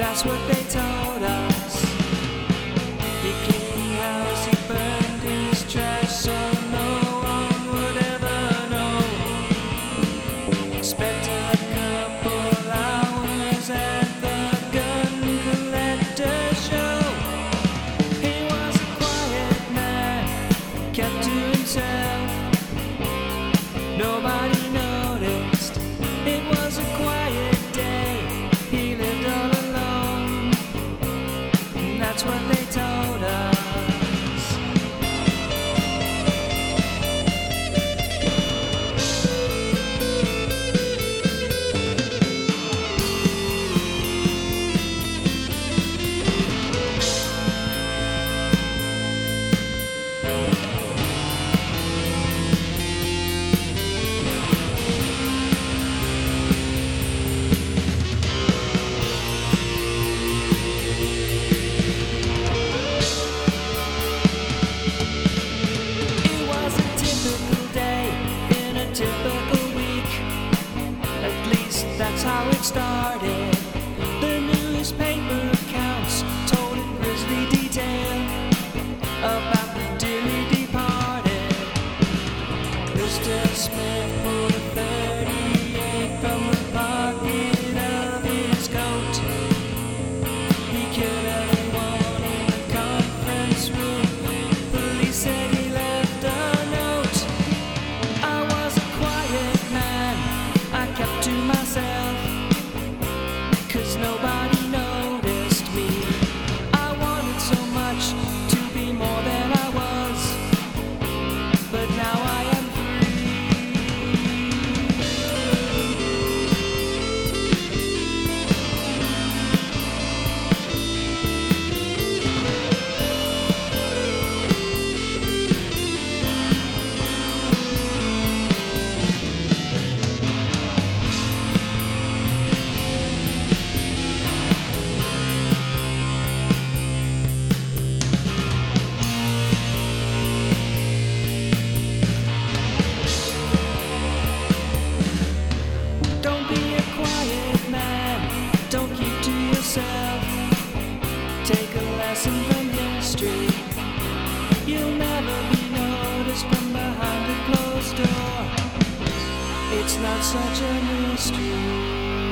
That's what they told us. He cleaned house, he burned his trash, so no one would ever know. Spent a couple hours at the gun collector show. He was a quiet man, kept to himself. Nobody noticed. It was a quiet day. He lived all alone. And that's what they told us. Typical week, at least that's how it started. The newspaper accounts told in grisly detail about the dearly departed. Mr. Smith pulled a 38 from the pocket of his coat. He killed everyone in the conference room. Police said he left a note. I kept to myself, 'cause nobody noticed me. I wanted so much to be more than I was, but now I am take a lesson from history. You'll never be noticed from behind a closed door. It's not such a mystery.